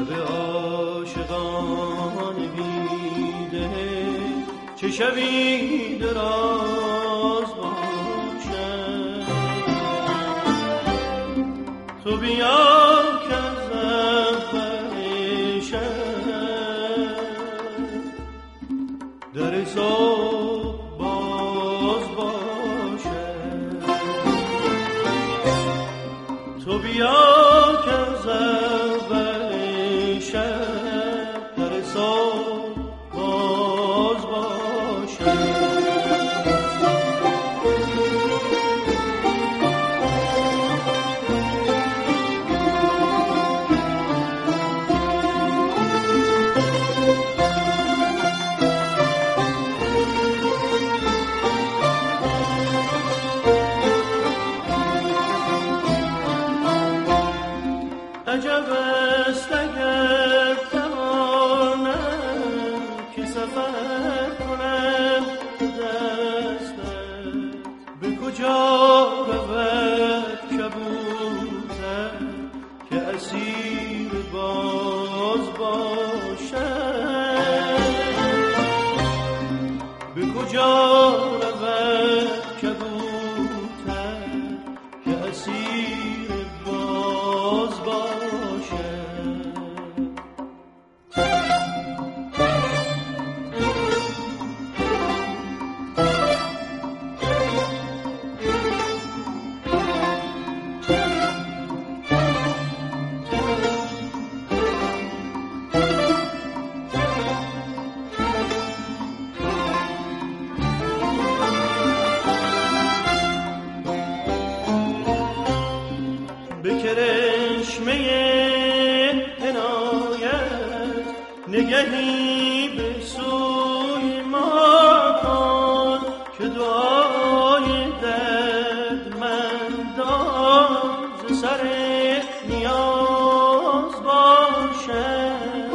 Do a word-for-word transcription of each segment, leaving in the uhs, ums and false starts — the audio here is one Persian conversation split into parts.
شب عاشقان بیده چه شبی دراز باشد. تو بیا که از اول شب در صبح باز باشد. تو بیا که از اول شب در صبح باز باشد. عجب است اگر توانم که سفر کنم دستت، به کجا رود کبوتر که اسیر باز باشد. به کجا رود کبوتر که اسیر باز باشد. به کرشمه عنایت نگهی به سوی ما کن که دعای دردمندان ز سر نیاز باشد.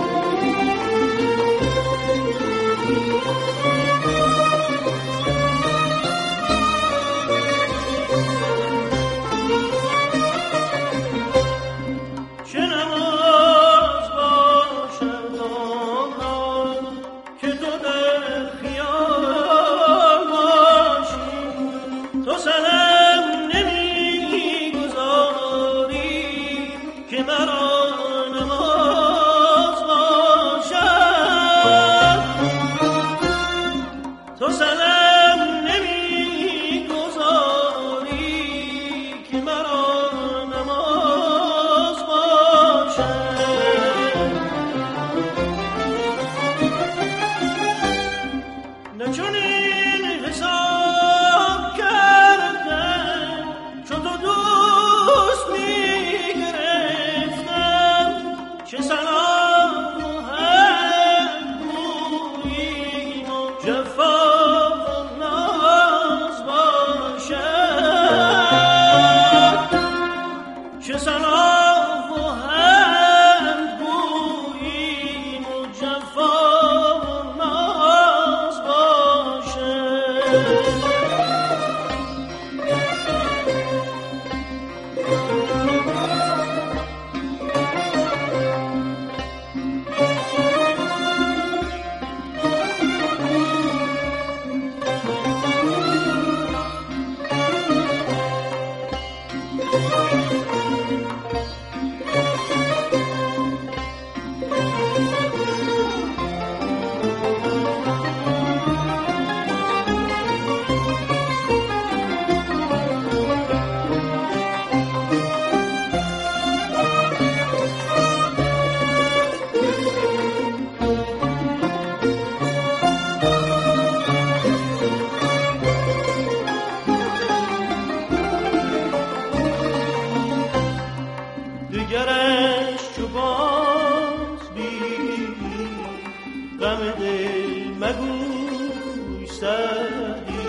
دیگرش چو باز بی غم دل مگوی سعدی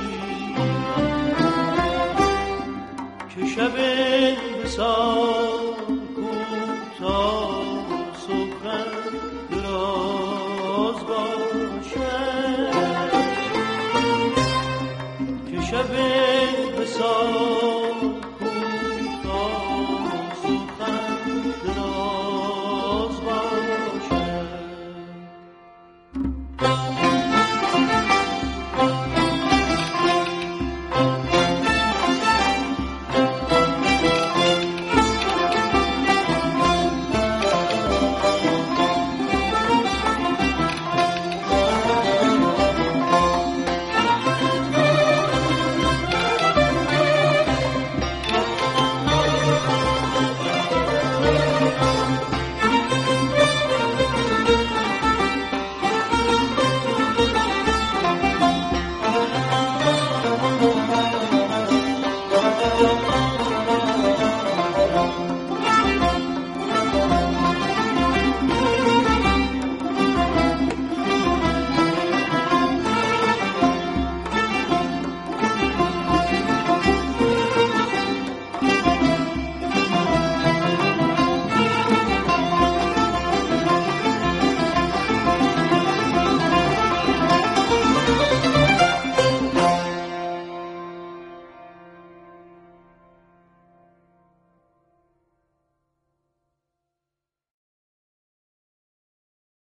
که شب وصال کوتاه صبح دراز باشد. که شب وصال